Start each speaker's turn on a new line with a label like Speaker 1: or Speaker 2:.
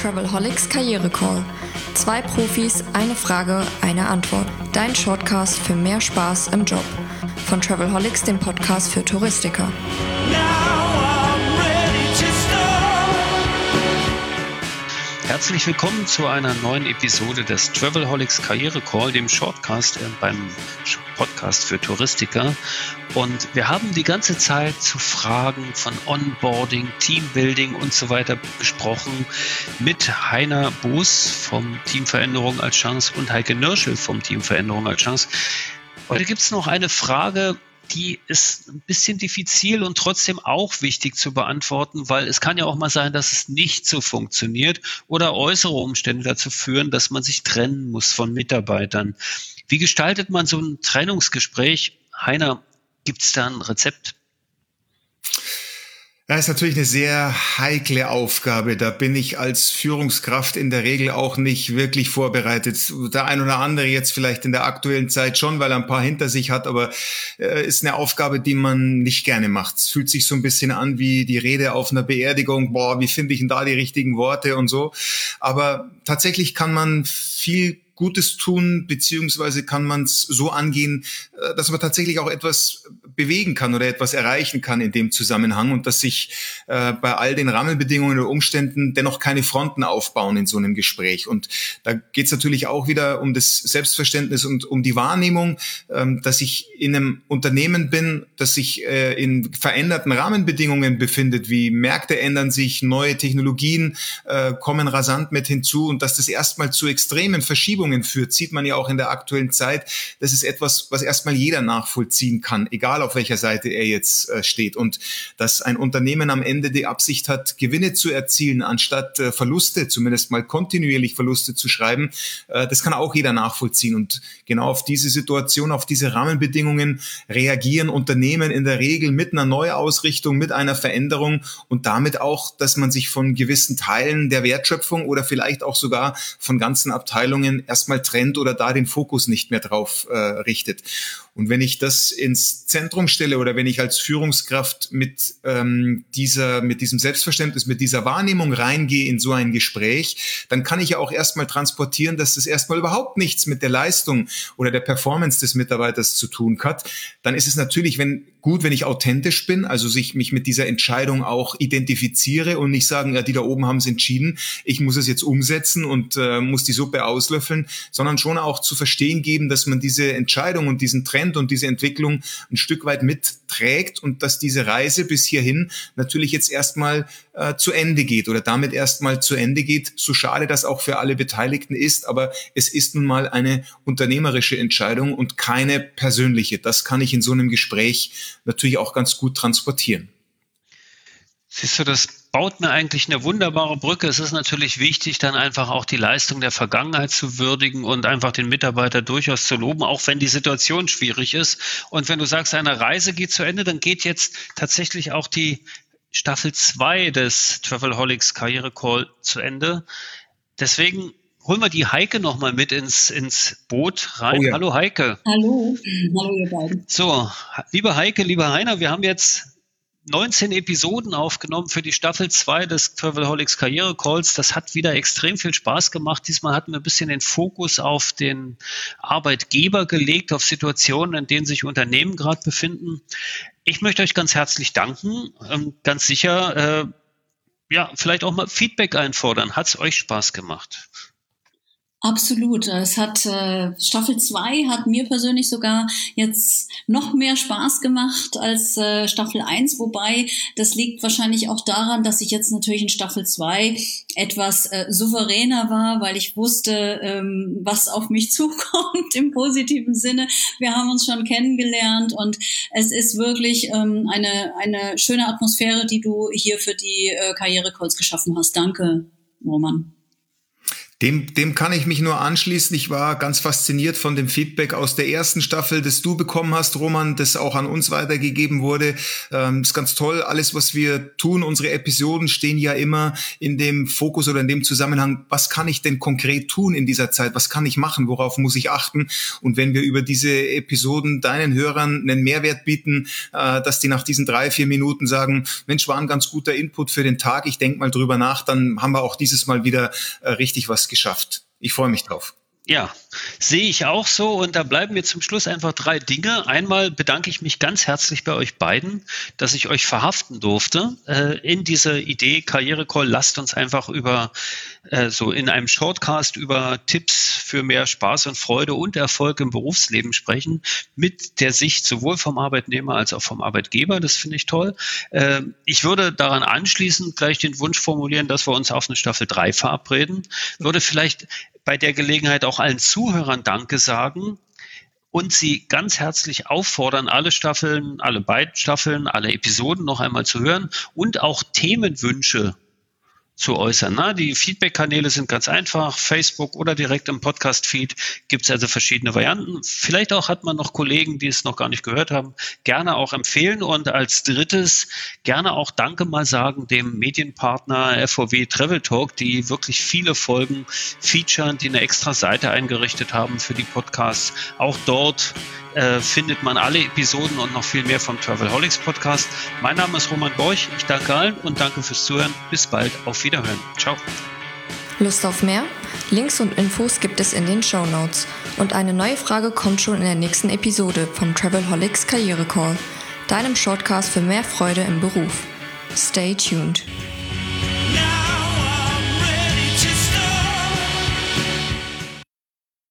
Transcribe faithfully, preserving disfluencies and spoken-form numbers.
Speaker 1: Travelholics Karriere Call. Zwei Profis, eine Frage, eine Antwort. Dein Shortcast für mehr Spaß im Job. Von Travelholics, dem Podcast für Touristiker.
Speaker 2: Herzlich willkommen zu einer neuen Episode des Travelholics Karriere Call, dem Shortcast äh, beim Podcast für Touristiker. Und wir haben die ganze Zeit zu Fragen von Onboarding, Teambuilding und so weiter besprochen mit Heiner Boos vom Team Veränderung als Chance und Heike Nirschel vom Team Veränderung als Chance. Heute gibt es noch eine Frage, die ist ein bisschen diffizil und trotzdem auch wichtig zu beantworten, weil es kann ja auch mal sein, dass es nicht so funktioniert oder äußere Umstände dazu führen, dass man sich trennen muss von Mitarbeitern. Wie gestaltet man so ein Trennungsgespräch? Heiner, gibt es da ein Rezept?
Speaker 3: Das ist natürlich eine sehr heikle Aufgabe. Da bin ich als Führungskraft in der Regel auch nicht wirklich vorbereitet. Der ein oder andere jetzt vielleicht in der aktuellen Zeit schon, weil er ein paar hinter sich hat, aber äh, ist eine Aufgabe, die man nicht gerne macht. Es fühlt sich so ein bisschen an wie die Rede auf einer Beerdigung. Boah, wie finde ich denn da die richtigen Worte und so. Aber tatsächlich kann man viel Gutes tun, beziehungsweise kann man es so angehen, dass man tatsächlich auch etwas bewegen kann oder etwas erreichen kann in dem Zusammenhang und dass sich äh, bei all den Rahmenbedingungen oder Umständen dennoch keine Fronten aufbauen in so einem Gespräch. Und da geht es natürlich auch wieder um das Selbstverständnis und um die Wahrnehmung, ähm, dass ich in einem Unternehmen bin, das sich äh, in veränderten Rahmenbedingungen befindet, wie Märkte ändern sich, neue Technologien äh, kommen rasant mit hinzu und dass das erstmal zu extremen Verschiebungen führt, sieht man ja auch in der aktuellen Zeit. Das ist etwas, was erstmal jeder nachvollziehen kann, egal auf welcher Seite er jetzt äh, steht. Und dass ein Unternehmen am Ende die Absicht hat, Gewinne zu erzielen, anstatt äh, Verluste, zumindest mal kontinuierlich Verluste zu schreiben, äh, das kann auch jeder nachvollziehen. Und genau auf diese Situation, auf diese Rahmenbedingungen reagieren Unternehmen in der Regel mit einer Neuausrichtung, mit einer Veränderung und damit auch, dass man sich von gewissen Teilen der Wertschöpfung oder vielleicht auch sogar von ganzen Abteilungen erstmal trennt oder da den Fokus nicht mehr drauf äh, richtet. Und wenn ich das ins Zentrum stelle oder wenn ich als Führungskraft mit ähm, dieser, mit diesem Selbstverständnis, mit dieser Wahrnehmung reingehe in so ein Gespräch, dann kann ich ja auch erstmal transportieren, dass das erstmal überhaupt nichts mit der Leistung oder der Performance des Mitarbeiters zu tun hat. Dann ist es natürlich, wenn gut, wenn ich authentisch bin, also sich mich mit dieser Entscheidung auch identifiziere und nicht sagen, ja, die da oben haben es entschieden, ich muss es jetzt umsetzen und äh, muss die Suppe auslöffeln, sondern schon auch zu verstehen geben, dass man diese Entscheidung und diesen Trend und diese Entwicklung ein Stück weit mitträgt und dass diese Reise bis hierhin natürlich jetzt erstmal äh, zu Ende geht oder damit erstmal zu Ende geht, so schade das auch für alle Beteiligten ist, aber es ist nun mal eine unternehmerische Entscheidung und keine persönliche. Das kann ich in so einem Gespräch natürlich auch ganz gut transportieren.
Speaker 2: Siehst du, das baut mir eigentlich eine wunderbare Brücke. Es ist natürlich wichtig, dann einfach auch die Leistung der Vergangenheit zu würdigen und einfach den Mitarbeiter durchaus zu loben, auch wenn die Situation schwierig ist. Und wenn du sagst, eine Reise geht zu Ende, dann geht jetzt tatsächlich auch die Staffel zwei des Travelholics Karriere Call zu Ende. Deswegen holen wir die Heike nochmal mit ins, ins Boot rein. Oh ja. Hallo Heike.
Speaker 4: Hallo. Hallo ihr beiden.
Speaker 2: So, liebe Heike, lieber Heiner, wir haben jetzt neunzehn Episoden aufgenommen für die Staffel zwei des Travelholics Karriere Calls. Das hat wieder extrem viel Spaß gemacht. Diesmal hatten wir ein bisschen den Fokus auf den Arbeitgeber gelegt, auf Situationen, in denen sich Unternehmen gerade befinden. Ich möchte euch ganz herzlich danken. Ganz sicher, äh, ja, vielleicht auch mal Feedback einfordern. Hat es euch Spaß gemacht?
Speaker 4: Absolut. Es hat äh, Staffel zwei hat mir persönlich sogar jetzt noch mehr Spaß gemacht als äh, Staffel eins, wobei das liegt wahrscheinlich auch daran, dass ich jetzt natürlich in Staffel zwei etwas äh, souveräner war, weil ich wusste, ähm, was auf mich zukommt im positiven Sinne. Wir haben uns schon kennengelernt und es ist wirklich ähm, eine eine schöne Atmosphäre, die du hier für die äh, Karriere-Calls geschaffen hast. Danke, Roman.
Speaker 3: Dem, dem kann ich mich nur anschließen. Ich war ganz fasziniert von dem Feedback aus der ersten Staffel, das du bekommen hast, Roman, das auch an uns weitergegeben wurde. Ähm, ist ganz toll. Alles, was wir tun, unsere Episoden stehen ja immer in dem Fokus oder in dem Zusammenhang, was kann ich denn konkret tun in dieser Zeit? Was kann ich machen? Worauf muss ich achten? Und wenn wir über diese Episoden deinen Hörern einen Mehrwert bieten, äh, dass die nach diesen drei, vier Minuten sagen, Mensch, war ein ganz guter Input für den Tag, ich denke mal drüber nach, dann haben wir auch dieses Mal wieder äh, richtig was geschafft. Ich freue mich drauf.
Speaker 2: Ja, sehe ich auch so, und da bleiben mir zum Schluss einfach drei Dinge. Einmal bedanke ich mich ganz herzlich bei euch beiden, dass ich euch verhaften durfte äh, in diese Idee Karriere-Call. Lasst uns einfach über äh, so in einem Shortcast über Tipps für mehr Spaß und Freude und Erfolg im Berufsleben sprechen, mit der Sicht sowohl vom Arbeitnehmer als auch vom Arbeitgeber. Das finde ich toll. Äh, ich würde daran anschließend gleich den Wunsch formulieren, dass wir uns auf eine Staffel drei verabreden. Würde vielleicht bei der Gelegenheit auch allen Zuhörern Danke sagen und sie ganz herzlich auffordern, alle Staffeln, alle beiden Staffeln, alle Episoden noch einmal zu hören und auch Themenwünsche zu äußern. Na, die Feedback-Kanäle sind ganz einfach, Facebook oder direkt im Podcast-Feed gibt es also verschiedene Varianten. Vielleicht auch hat man noch Kollegen, die es noch gar nicht gehört haben, gerne auch empfehlen. Und als drittes gerne auch Danke mal sagen dem Medienpartner F O W Travel Talk, die wirklich viele Folgen featuren, die eine extra Seite eingerichtet haben für die Podcasts. Auch dort äh, findet man alle Episoden und noch viel mehr vom Travelholics Podcast. Mein Name ist Roman Borch. Ich danke allen und danke fürs Zuhören. Bis bald. Auf Wiederhören. Ciao.
Speaker 1: Lust auf mehr? Links und Infos gibt es in den Shownotes. Und eine neue Frage kommt schon in der nächsten Episode vom Travelholics Karriere Call, deinem Shortcast für mehr Freude im Beruf. Stay tuned.